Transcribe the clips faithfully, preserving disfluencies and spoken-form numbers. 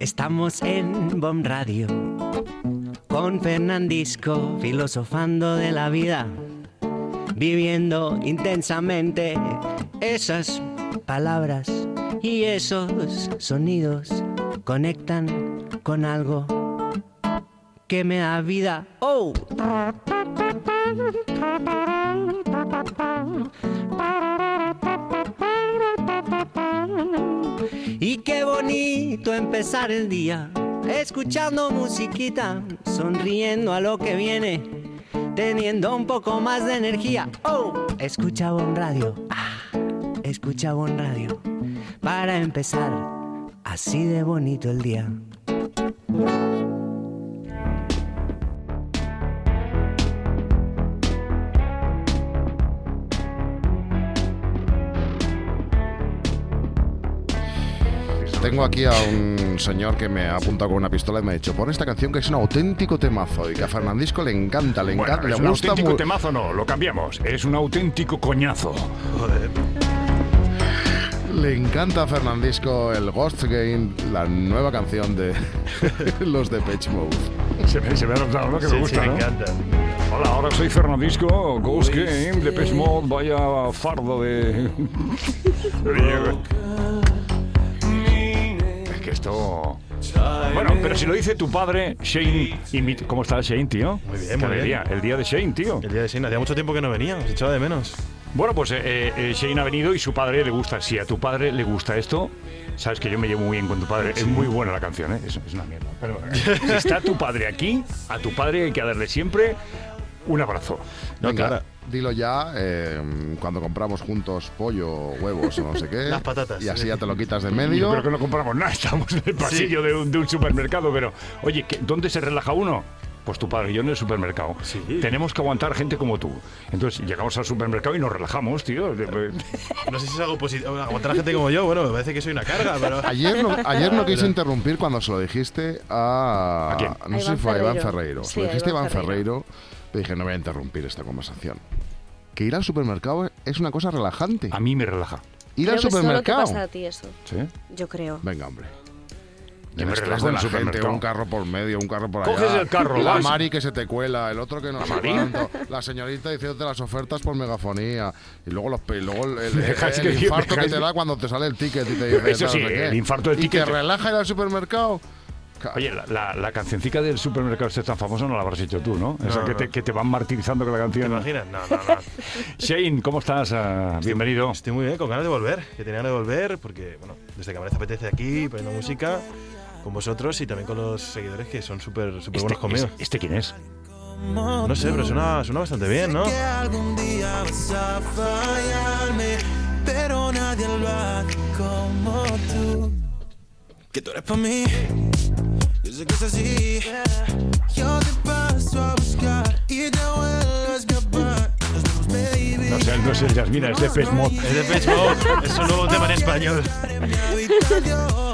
Estamos en Bomb Radio con Fernandisco, filosofando de la vida, viviendo intensamente esas palabras y esos sonidos conectan con algo que me da vida. ¡Oh! Y qué bonito empezar el día escuchando musiquita, sonriendo a lo que viene, teniendo un poco más de energía. ¡Oh! Escucha Bomb Radio. Ah, escucha Bomb Radio para empezar así de bonito el día. Tengo aquí a un señor que me ha apuntado con una pistola y me ha dicho: pon esta canción que es un auténtico temazo y que a Fernandisco le encanta, le encanta, bueno, le es gusta un auténtico mu- temazo, no, lo cambiamos. Es un auténtico coñazo. Joder. Le encanta a Fernandisco el Ghost Game, la nueva canción de los Depeche Mode. Se me, se me ha notado, ¿no? Que Sí, me gusta, sí, ¿no? me encanta. Hola, ahora soy Fernandisco, Ghost Game, Depeche Mode, vaya fardo de... Es que esto... Bueno, pero si lo dice tu padre, Shane... Imit... ¿Cómo está Shane, tío? Muy bien, Qué muy alegría. bien. El día de Shane, tío. El día de Shane, hacía mucho tiempo que no venía, os echaba de menos. Bueno, pues eh, eh, Shane ha venido y su padre le gusta. Si a tu padre le gusta esto, sabes que yo me llevo muy bien con tu padre. Es muy buena la canción, ¿eh? Es, es una mierda. Pero eh, si está tu padre aquí, a tu padre hay que darle siempre un abrazo. No, Venga, claro. dilo ya, eh, cuando compramos juntos pollo, huevos o no sé qué. Las patatas. Y así ya te lo quitas de Yo medio. creo que no compramos nada, estamos en el pasillo Sí. de, un, de un supermercado, pero oye, ¿qué- ¿dónde se relaja uno? Pues tu padre y yo en el supermercado. Sí. Tenemos que aguantar gente como tú. Entonces llegamos al supermercado y nos relajamos, tío. No sé si es algo positivo. Aguantar a gente como yo, bueno, me parece que soy una carga, pero... Ayer no, ayer no quise interrumpir cuando se lo dijiste a... ¿A quién? No A sé si Iván fue a Iván Ferreiro. Ferreiro. Sí, Se lo a dijiste a Iván Iván Ferreiro. Te dije, no voy a interrumpir esta conversación. Que ir al supermercado es una cosa relajante. A mí me relaja. Ir Creo al que es solo te supermercado. pasa a ti eso, ¿Sí? yo creo. Venga, hombre. Yo El me estrés relajo de en la el gente, supermercado. un carro por medio, un carro por allá. Coges el carro, la vas. Mari que se te cuela, el otro que no sé Mari? cuánto, la señorita diciéndote las ofertas por megafonía y luego los pe- y luego el, el- Me dejáis el que- infarto me que dejáis te que- da cuando te sale el ticket y te dice Eso tal, sí, no sé qué. el infarto del y ticket. te relaja ir al supermercado. Oye, la, la, la cancioncica del supermercado este tan famosa no la habrás hecho tú, ¿no? Esa No, que, no. Te, que te van martirizando con la ¿Te canción. imaginas? No, no, no. Shane, ¿cómo estás? Ah, bienvenido. Estoy muy bien, con ganas de volver. Que tenía ganas de volver porque, bueno, desde que me apetece aquí, poniendo música con vosotros y también con los seguidores que son súper súper Este, buenos conmigo. ¿este, ¿Este quién es? No sé, pero suena, suena bastante bien, ¿no? Que algún día vas a fallarme, pero nadie lo hace como tú. Que tú eres para mí, yo sé que es así. Yo te paso a buscar y te vuelvo a escapar. Nos vemos, baby. No sé, no es el Yasmina, es de Depeche Mode. Es de Depeche Mode, es un nuevo tema en español. En mi habitación.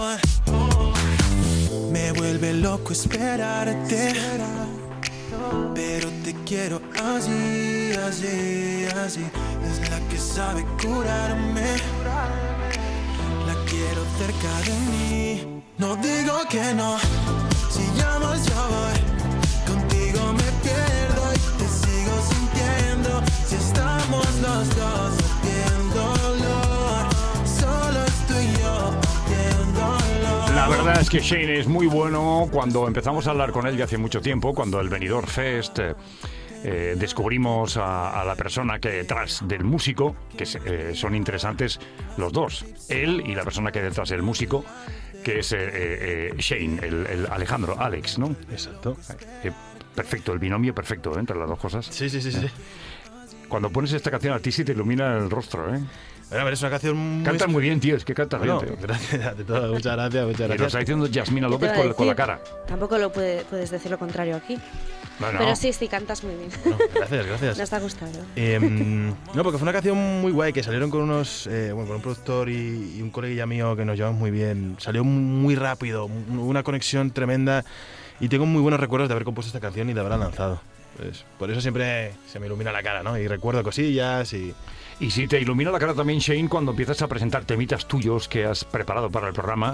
Me vuelve loco esperarte, pero te quiero así, así, así. Es la que sabe curarme, la quiero cerca de mí. No digo que no, si llamas yo voy. Contigo me pierdo y te sigo sintiendo. Si estamos los dos haciéndolo, solo estoy yo haciéndolo. La verdad es que Shane es muy bueno. Cuando empezamos a hablar con él ya hace mucho tiempo, cuando el Benidorm Fest eh, eh, descubrimos a, a la persona que detrás del músico, que se- eh, son interesantes los dos, él y la persona que detrás del músico, que es eh, eh, Shane, el, el Alejandro, Alex, ¿no? Exacto. Eh, perfecto, el binomio perfecto, ¿eh? Entre las dos cosas. Sí, sí, sí, sí. Cuando pones esta canción a ti sí te ilumina el rostro, ¿eh? Bueno, a ver, es una canción muy... Cantas muy bien, tío, es que cantas Bueno, bien, tío. gracias de todo, muchas gracias, muchas Y lo gracias. está diciendo Yasmina ¿Qué te López iba a con, con la decir? cara. Tampoco lo puede- puedes decir lo contrario aquí. No, no. Pero sí, sí, cantas muy bien. No, gracias, gracias. Nos está gustando. Em, no, porque fue una canción muy guay que salieron con unos, eh, bueno, con un productor y, y un coleguilla mío que nos llevamos muy bien. Salió muy rápido, mu- una conexión tremenda y tengo muy buenos recuerdos de haber compuesto esta canción y de haberla lanzado. Pues, por eso siempre se me ilumina la cara, ¿no? Y recuerdo cosillas y... Y si te ilumina la cara también, Shane, cuando empiezas a presentar temitas tuyos que has preparado para el programa,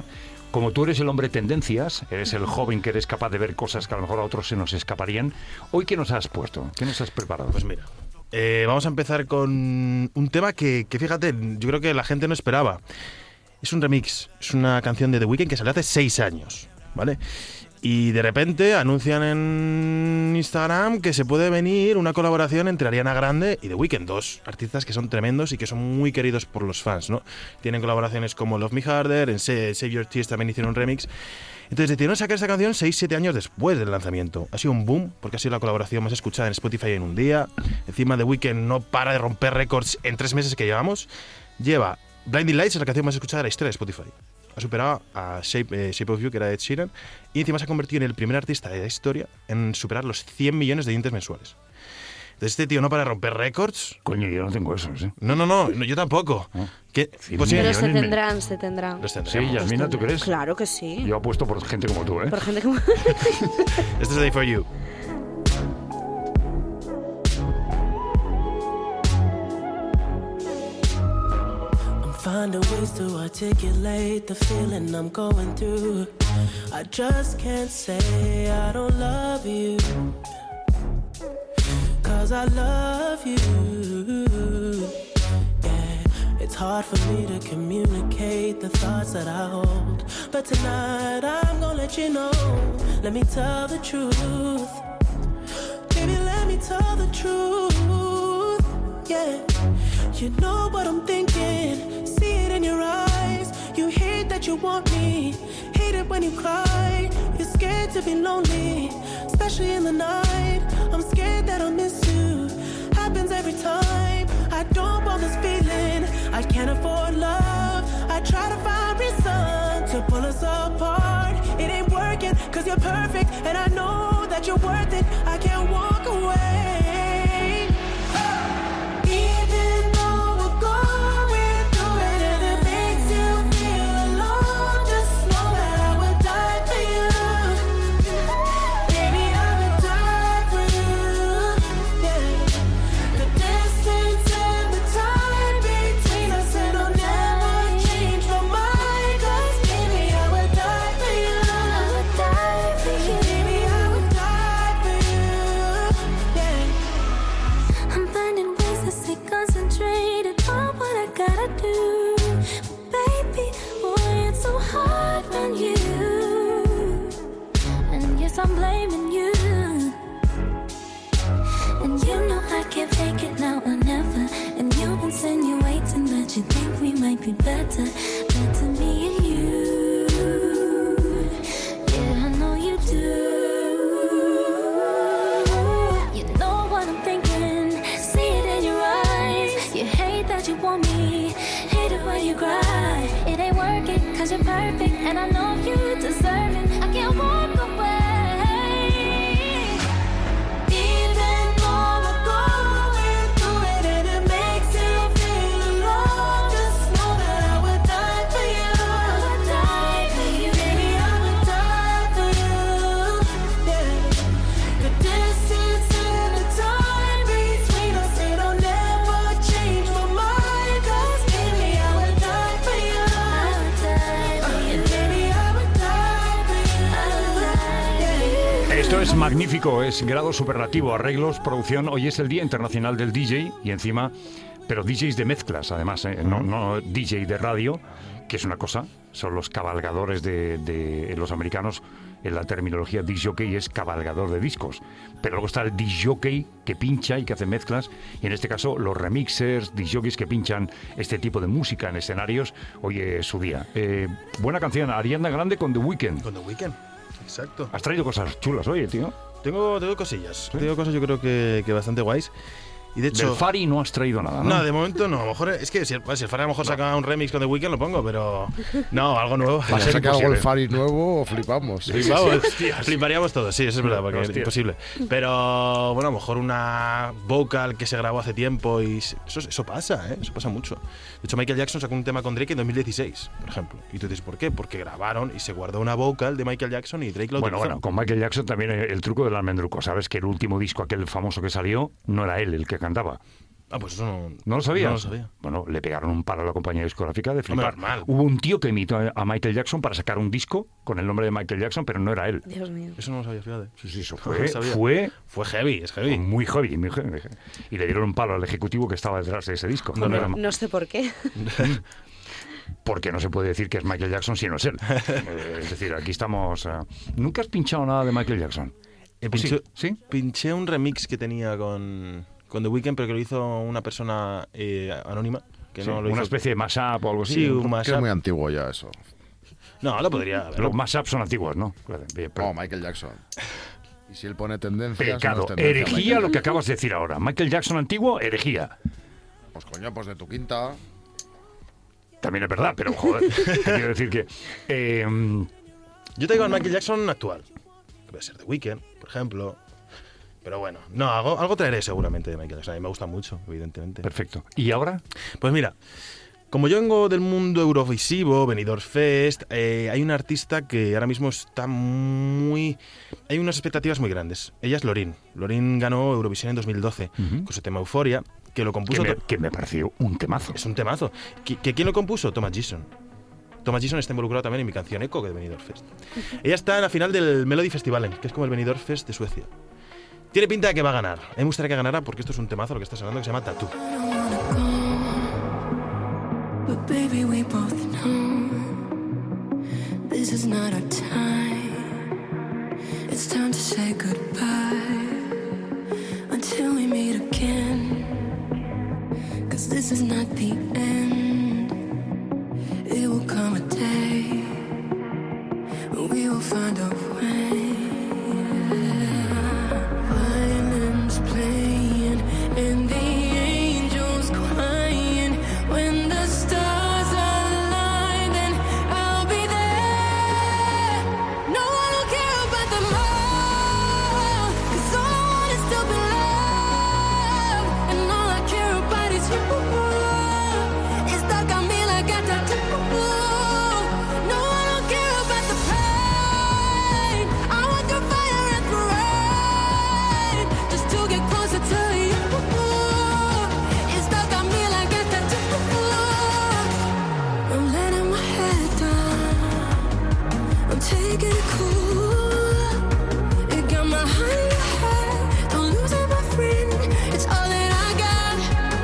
como tú eres el hombre tendencias, eres el joven que eres capaz de ver cosas que a lo mejor a otros se nos escaparían, ¿hoy qué nos has puesto? ¿Qué nos has preparado? Pues mira, eh, vamos a empezar con un tema que, que, fíjate, yo creo que la gente no esperaba. Es un remix, es una canción de The Weeknd que salió hace seis años, ¿vale? Y de repente anuncian en Instagram que se puede venir una colaboración entre Ariana Grande y The Weeknd, dos artistas que son tremendos y que son muy queridos por los fans, ¿no? Tienen colaboraciones como Love Me Harder, en Save Your Tears también hicieron un remix. Entonces decidieron sacar esta canción seis siete años después del lanzamiento. Ha sido un boom, porque ha sido la colaboración más escuchada en Spotify en un día. Encima The Weeknd no para de romper récords en tres meses que llevamos. Lleva Blinding Lights, es la canción más escuchada de la historia de Spotify. Ha superado a Shape, eh, Shape of You, que era Ed Sheeran, y encima se ha convertido en el primer artista de la historia en superar los cien millones de oyentes mensuales. Entonces este tío no para de romper récords. Coño, yo no tengo eso, ¿sí? No, no, no, no yo tampoco. ¿Eh? ¿Qué? Sí, Pues sí, Pero se millones, tendrán, se tendrán. los Sí, tendremos. Yasmina, ¿tú crees? Claro que sí. Yo apuesto por gente como tú, ¿eh? Por gente como... Este es Day for You. Finding ways to articulate the feeling I'm going through. I just can't say I don't love you, 'cause I love you. Yeah, it's hard for me to communicate the thoughts that I hold, but tonight I'm gonna let you know. Let me tell the truth. Baby, let me tell the truth. Yeah, you know what I'm thinking. See it in your eyes. You hate that you want me. Hate it when you cry. You're scared to be lonely, especially in the night. I'm scared that I'll miss you. Happens every time. I don't want this feeling. I can't afford love. I try to find reason to pull us apart. It ain't working, 'cause you're perfect, and I know that you're worth it. I can't walk away. I'm blaming you, and you know I can't take it now or never. And you insinuating that you think we might be better, better me and you. Yeah, I know you do. You know what I'm thinking. See it in your eyes. You hate that you want me. Hate it when you cry. It ain't working, 'cause you're perfect, and I know you deserve it. I can't walk away. Esto es magnífico, es grado superlativo, arreglos, producción. Hoy es el Día Internacional del D J y encima, pero D Js de mezclas, además, ¿eh? no, no D J de radio, que es una cosa, son los cabalgadores de, de los americanos. En la terminología disc jockey es cabalgador de discos, pero luego está el disc jockey que pincha y que hace mezclas, y en este caso los remixers, disc jockeys que pinchan este tipo de música en escenarios. Hoy es su día. Eh, buena canción, Ariana Grande con The Weeknd. Con The Weeknd, exacto. Has traído cosas chulas hoy, tío. Tengo, tengo cosillas, ¿Sí? tengo cosas yo creo que, que bastante guays. Y de hecho, Del Fari no has traído nada, ¿no? No, de momento no. A lo mejor es que si el, si el Fari a lo mejor saca un remix con The Weeknd lo pongo, pero no, algo nuevo. Va a ser que algo el Fari nuevo o flipamos. ¿eh? Flipamos, fliparíamos todos, sí, eso es verdad, porque es Hostia. imposible. Pero bueno, a lo mejor una vocal que se grabó hace tiempo y se- eso, eso pasa, ¿eh? Eso pasa mucho. De hecho, Michael Jackson sacó un tema con Drake en dos mil dieciséis, por ejemplo. Y tú dices, ¿por qué? Porque grabaron y se guardó una vocal de Michael Jackson y Drake lo Bueno, utilizó. bueno, con Michael Jackson también el truco del almendruco. Sabes que el último disco, aquel famoso que salió, no era él el que cantaba. Ah, pues eso no... ¿No lo sabías? No lo sabía. Bueno, le pegaron un palo a la compañía discográfica de flipar. Hombre, normal. Hubo un tío que imitó a Michael Jackson para sacar un disco con el nombre de Michael Jackson, pero no era él. Dios mío. Eso no lo sabía, fíjate. Sí, sí, eso No fue, lo sabía. fue Fue heavy, es heavy. muy heavy, muy heavy. Y le dieron un palo al ejecutivo que estaba detrás de ese disco. No, No era- no sé por qué. Porque no se puede decir que es Michael Jackson si no es él. Eh, es decir, aquí estamos... eh, ¿Nunca has pinchado nada de Michael Jackson? Eh, pinché, ¿Sí? ¿Sí? pinché un remix que tenía con, con The Weeknd, pero que lo hizo una persona eh, anónima. Que Sí, no lo una hizo... especie de mashup o algo así. Sí, ¿no? un Que es mashup. muy antiguo ya eso. No, lo podría haber. Los mashups son antiguos, ¿no? Claro, bien, pero- Oh, Michael Jackson. Y si él pone tendencias... Pecado, no es tendencia, herejía Michael. lo que acabas de decir ahora. Michael Jackson antiguo, herejía. Pues coño, pues de tu quinta... También es verdad, pero joder, te quiero decir que... eh, Yo te digo al Michael Jackson actual. Que puede ser The Weeknd, por ejemplo. Pero bueno, no, algo, algo traeré seguramente de Michael Jackson. A mí me gusta mucho, evidentemente. perfecto. ¿Y ahora? Pues mira, como yo vengo del mundo eurovisivo, Benidorm Fest, eh, hay una artista que ahora mismo está muy... Hay unas expectativas muy grandes. Ella es Lorin. Lorin ganó Eurovisión en dos mil doce Ujú. con su tema Euforia, que lo Que compuso... me, to- que me pareció un temazo. Es un temazo. ¿Que, que ¿Quién lo compuso? Thomas Gison. Thomas Gison está involucrado también en mi canción Echo, que es de Benidorm Fest. Ella está en la final del Melody Festivalen, que es como el Benidorm Fest de Suecia. Tiene pinta de que va a ganar. A mí me gustaría que ganara porque esto es un temazo lo que está sonando que se llama Tattoo. But baby, we both know this is not our time. It's time to say goodbye until we meet again. 'Cause this is not the end. It will come a day when we will find a way. Violins playing and the angels crying. When the stars align, then I'll be there. No, I don't care about the more, 'cause all I want is to be loved, and all I care about is you. It's stuck on me like a tattoo. No, I don't care about the pain. I want the fire and the rain, just to get closer to you. It's stuck on me like a tattoo. I'm letting my head down. I'm taking it cool. It got my heart in your head. Don't lose it, my friend. It's all that I got.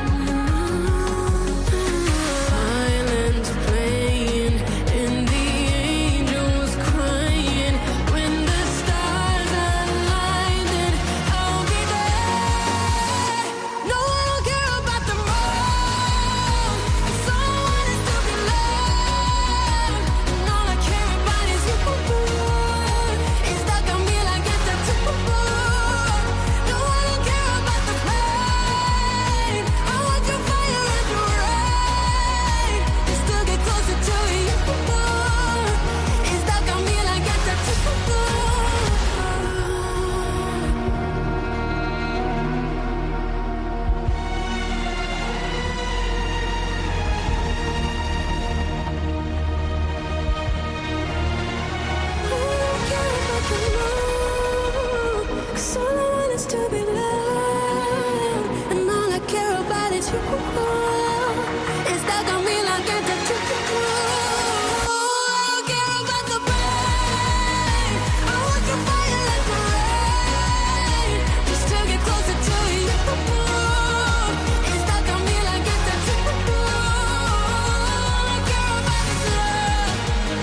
Violins playing and the angels crying. When the stars align, then I'll be there. No, I don't care about the more, 'cause all I want is to be loved, and all I care about is you. It's stuck on me like a tattoo. No, I don't care about the pain. I want your fire and your rain, just to get closer to you. It's stuck on me like a tattoo. Cause all I want is to be loved, and all I care about is you. It's stuck on me like a tattoo. I don't care about the pain. I want your fire like the rain, just to get closer to you. It's stuck on me like a tattoo. All I care about is love.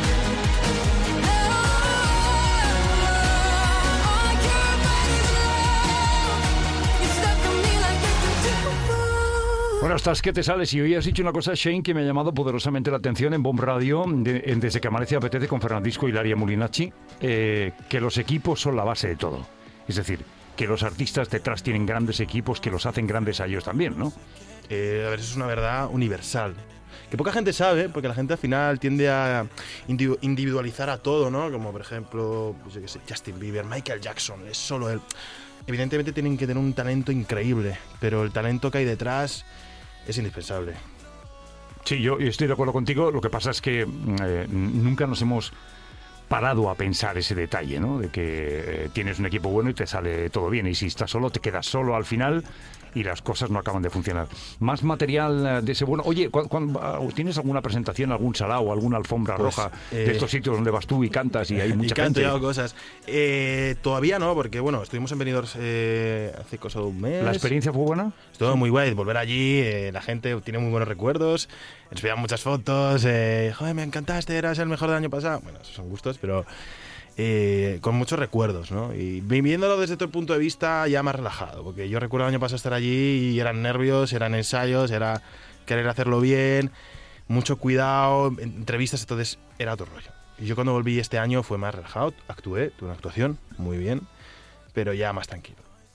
All I care about is love. It's stuck on me like a tattoo. Bueno, estás que te sales y hoy has dicho una cosa, Shane, que me ha llamado poderosamente la atención en Bomb Radio, de- en Desde que amanece apetece con Fernandisco y Laria Mulinacci, eh, que los equipos son la base de todo. Es decir, que los artistas detrás tienen grandes equipos que los hacen grandes a ellos también, ¿no? Eh, a ver, eso es una verdad universal. Que poca gente sabe, porque la gente al final tiende a individu- individualizar a todo, ¿no? Como por ejemplo, pues yo qué sé, Justin Bieber, Michael Jackson, es solo él. Evidentemente tienen que tener un talento increíble, pero el talento que hay detrás es indispensable. Sí, yo estoy de acuerdo contigo. Lo que pasa es que mm, eh, nunca nos hemos parado a pensar ese detalle, ¿no? De que eh, tienes un equipo bueno y te sale todo bien. Y si estás solo, te quedas solo al final y las cosas no acaban de funcionar. Más material eh, de ese bueno. Oye, ¿cu- cu- ¿tienes alguna presentación, algún sarao, alguna alfombra Pues, roja eh, de estos sitios donde vas tú y cantas y hay mucha y canto gente? y hago cosas. Eh, todavía no, porque bueno, estuvimos en Benidorm eh, hace cosa de un mes. ¿La experiencia fue buena? Estuvo muy guay volver allí, eh, la gente tiene muy buenos recuerdos, nos veían muchas fotos, eh, joder, me encantaste, eras el mejor del año pasado. Bueno, esos son gustos, pero eh, con muchos recuerdos, ¿no? Y viviéndolo desde todo el punto de vista ya más relajado, porque yo recuerdo el año pasado estar allí y eran nervios, eran ensayos, era querer hacerlo bien, mucho cuidado, entrevistas, entonces era otro rollo. Y yo cuando volví este año fue más relajado, actué, tuve una actuación muy bien, pero ya más tranquilo.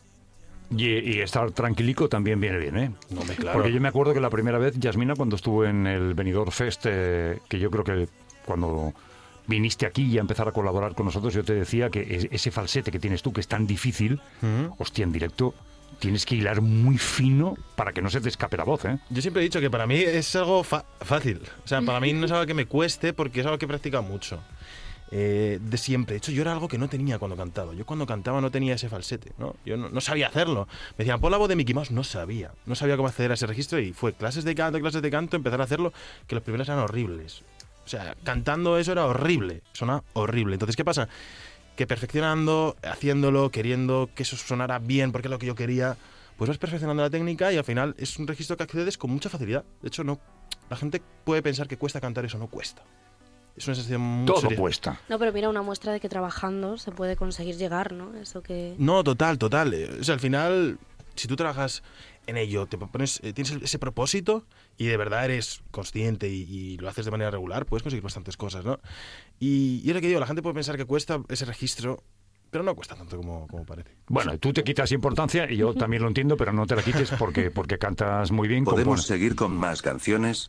Y, y estar tranquilico también viene bien, ¿eh? No me claro. Porque yo me acuerdo que la primera vez, Yasmina, cuando estuvo en el Benidorm Fest, eh, que yo creo que cuando viniste aquí y a empezar a colaborar con nosotros, yo te decía que es- ese falsete que tienes tú, que es tan difícil, Ujú. hostia, en directo tienes que hilar muy fino para que no se te escape la voz, ¿eh? Yo siempre he dicho que para mí es algo fa- fácil. O sea, para mí no es algo que me cueste porque es algo que he practicado mucho. Eh, de siempre. De hecho, yo era algo que no tenía cuando cantaba. Yo cuando cantaba no tenía ese falsete, ¿no? Yo no, no sabía hacerlo. Me decían, pon la voz de Mickey Mouse. No sabía. No sabía cómo acceder a ese registro y fue clases de canto, clases de canto, empezar a hacerlo, que los primeros eran horribles. O sea, cantando eso era horrible. Sonaba horrible. Entonces, ¿qué pasa? Que perfeccionando, haciéndolo, queriendo que eso sonara bien porque es lo que yo quería, pues vas perfeccionando la técnica y al final es un registro que accedes con mucha facilidad. De hecho, no, la gente puede pensar que cuesta cantar, eso no cuesta. Es una sensación muy Todo seria. cuesta. No, pero mira, una muestra de que trabajando se puede conseguir llegar, ¿no? Eso que... No, total, total. Eh, O sea, al final, si tú trabajas en ello, te pones, eh, tienes ese propósito y de verdad eres consciente y, y lo haces de manera regular, puedes conseguir bastantes cosas, ¿no? Y, y es lo que digo, la gente puede pensar que cuesta ese registro, pero no cuesta tanto como, como parece. Bueno, tú te quitas importancia y yo también lo entiendo, pero no te la quites porque, porque cantas muy bien. ¿Podemos compones. seguir con más canciones?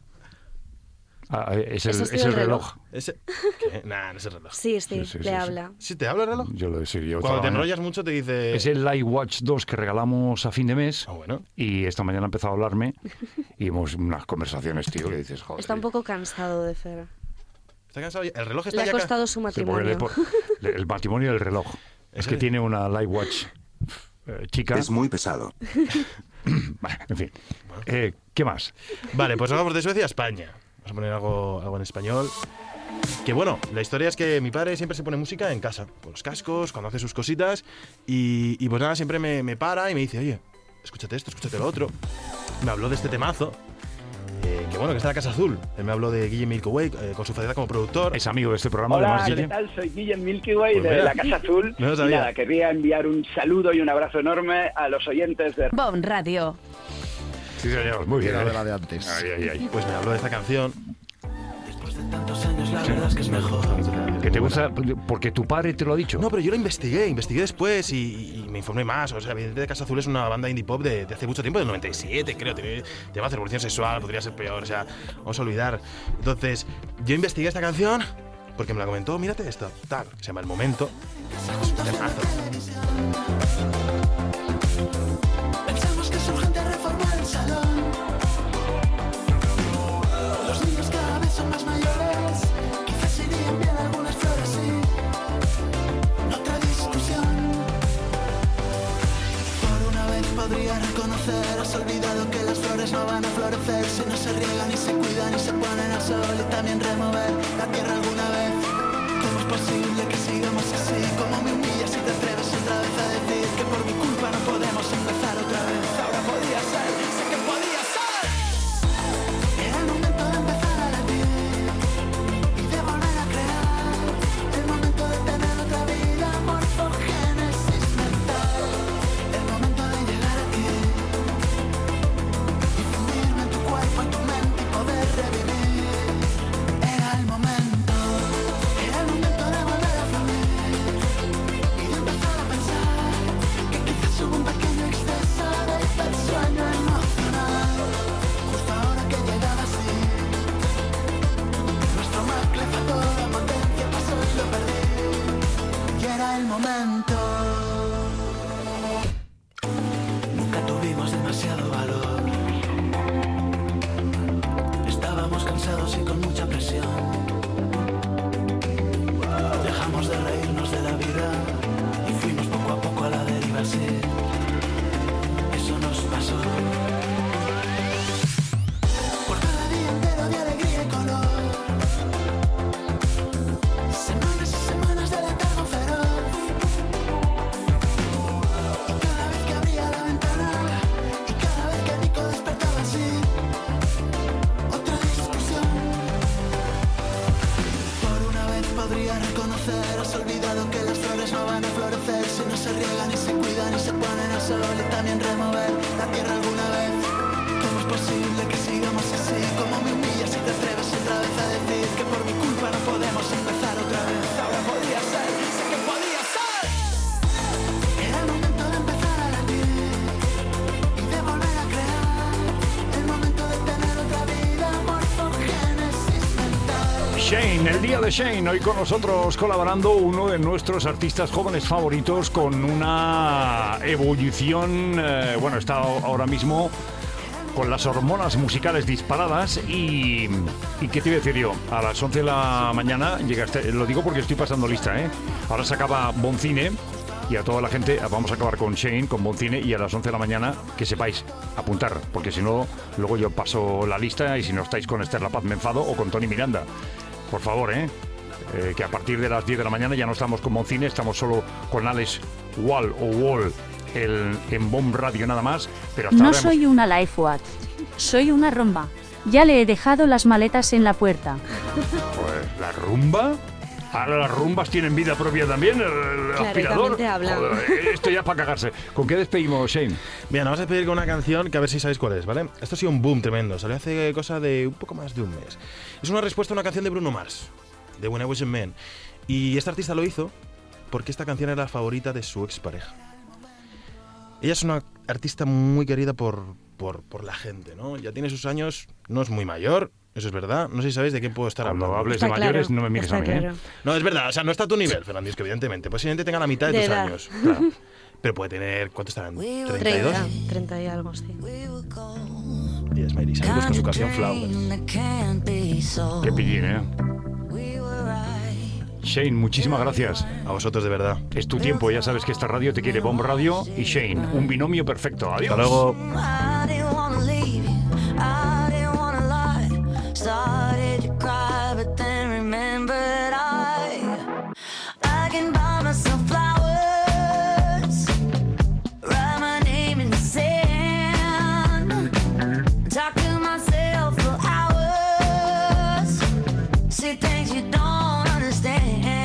Ah, es el, ¿Eso es es el el reloj. reloj? Ese, ¿qué? Nah, no es el reloj. Sí, sí, Sí, sí, le sí, sí. habla. ¿Si te habla el reloj? Yo lo sí, yo Cuando toda te la mañana. enrollas mucho te dice... Es el Live Watch dos que regalamos a fin de mes. Ah, bueno. Y esta mañana ha empezado a hablarme y hemos unas conversaciones, tío, que dices, joder. Está un poco cansado de Fer. ¿Está cansado ya? El reloj Le está ha ya... ca- costado su Sí, porque matrimonio. le po- le- el matrimonio y el reloj. Es Ese- que tiene una Live Watch eh, chica. Es muy pesado. Bueno, en fin. Eh, ¿Qué más? Vale, pues vamos de Suecia a España. Vamos a poner algo, algo en español. Que bueno, la historia es que mi padre siempre se pone música en casa, con los cascos, cuando hace sus cositas. Y, y pues nada, siempre me, me para y me dice, oye, escúchate esto, escúchate lo otro. Me habló de este temazo. eh, que bueno, que está en la Casa Azul. Él me habló de Guille Milky Way, eh, con su faceta como productor. Es amigo de este programa, Hola, además, ¿qué Guille. tal? Soy Guillem Milky Way Pues de mira. la Casa Azul. No lo Y sabía. nada, querría enviar un saludo y un abrazo enorme a los oyentes de... Bon Radio. Sí, señor, muy bien. Era de ¿eh? la de antes. Ay, ay, ay. Pues me habló de esta canción. Tantos años, la verdad es que es mejor. Que te gusta porque tu padre te lo ha dicho. No, pero yo lo investigué, investigué después y, y me informé más. O sea, evidentemente Casa Azul es una banda indie pop de, de hace mucho tiempo, del noventa y siete, creo. Tiene temas de revolución sexual, podría ser peor, o sea, vamos a olvidar. Entonces, yo investigué esta canción porque me la comentó, mírate esto, tal, que se llama El Momento. Es un temazo. Pensamos que es urgente reformar el salón. Los niños cada vez son más mayores. Quizás irían bien algunas flores, sí. Otra discusión. Por una vez podría reconocer. Has olvidado que las flores no van a florecer si no se riegan y se cuidan y se ponen al sol. Y también remover la tierra alguna vez. ¿Cómo es posible que sigamos así? ¿Cómo me humillas si te atreves otra vez a decir que por mi culpa no podemos empezar otra vez? Ahora podría ser, sé que podía ser. Era el momento de empezar a latir y de volver a crear. El momento de tener otra vida, morfogénesis mental. El momento de llegar aquí y fundirme en tu cuerpo, en tu mente y poder revivir. Era el momento, era el momento de volver a fluir y de empezar a pensar que quizás hubo un pequeño exceso de sueño emocional. Justo ahora que llegaba así, nuestro mar clefa toda potencia, pasó y lo perdí. Y era el momento. Nunca tuvimos demasiado valor. Estábamos cansados y con mucha presión. Dejamos de reírnos de la vida y fuimos poco a poco a la deriva, sí. Eso nos pasó. podría reconocer. Has olvidado que las flores no van a florecer si no se riegan y se cuidan y se ponen al sol. Y también remover la tierra alguna vez. ¿Cómo es posible que sigamos así? ¿Cómo me humillas si te atreves otra vez a decir que por mi culpa no podemos empezar otra vez? Ahora podría ser, sé que podría ser. Era el momento de empezar a latir y de volver a crear. El momento de tener otra vida, morfogénesis mental. Shane, el día de Shane, hoy con nosotros colaborando uno de nuestros artistas jóvenes favoritos con una evolución, eh, bueno, está ahora mismo con las hormonas musicales disparadas y, y ¿qué te iba a decir yo? A las once de la mañana llegaste, lo digo porque estoy pasando lista, ¿eh? Ahora se acaba Boncine y a toda la gente vamos a acabar con Shane, con Boncine y a las once de la mañana que sepáis apuntar, porque si no, luego yo paso la lista y si no estáis con Esther La Paz me enfado o con Tony Miranda. Por favor, ¿eh? Eh, que a partir de las diez de la mañana ya no estamos con Boncine, estamos solo con Alex Wall o Wall el, en Bomb Radio nada más. Pero hasta no ahora soy hemos... una life watch, soy una rumba. Ya le he dejado las maletas en la puerta. Pues, ¿la rumba? Ahora las rumbas tienen vida propia también, el, el Claro, aspirador. y también te hablan. Joder, esto ya para cagarse. ¿Con qué despedimos, Shane? Bien, vamos a despedir con una canción que a ver si sabéis cuál es, ¿vale? Esto ha sido un boom tremendo, salió hace cosa de un poco más de un mes. Es una respuesta a una canción de Bruno Mars, de When I Was a Man. Y este artista lo hizo porque esta canción era la favorita de su expareja. Ella es una artista muy querida por, por, por la gente, ¿no? Ya tiene sus años, no es muy mayor, eso es verdad. No sé si sabéis de qué puedo estar Cuando hablando. hables Está de mayores, claro, no me mires está a mí, ¿eh? claro. No, es verdad, o sea, no está a tu nivel, Fernandisco, evidentemente. Posiblemente tenga la mitad de, De tus edad. años. Claro. Pero puede tener, ¿cuánto estarán? ¿treinta y dos? treinta, treinta y algo, sí. Y es Miley Cyrus con su canción Flowers. Qué pillín, ¿eh? Shane, muchísimas gracias. A vosotros, de verdad. Es tu tiempo, ya sabes que esta radio te quiere. Bomb Radio y Shane, un binomio perfecto. Adiós. Hasta luego. I didn't wanna leave you, I didn't wanna lie. Started to cry, but then remembered I I can buy myself flowers, write my name in the sand, talk to myself for hours, see things you don't understand.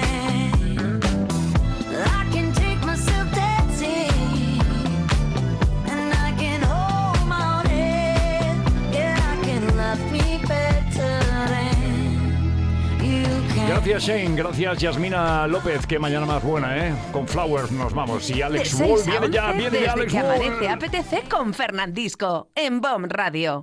I can take myself dancing, and I can hold my own head. Yeah, I can love me better than you can. Gracias, Shane. Gracias, Yasmina López. Qué mañana más buena, ¿eh? Con Flowers nos vamos. Y De Alex seis Wall a viene ya, once, viene desde ya Alex que Wall. amanece A P T C con Fernandisco en Bomb Radio.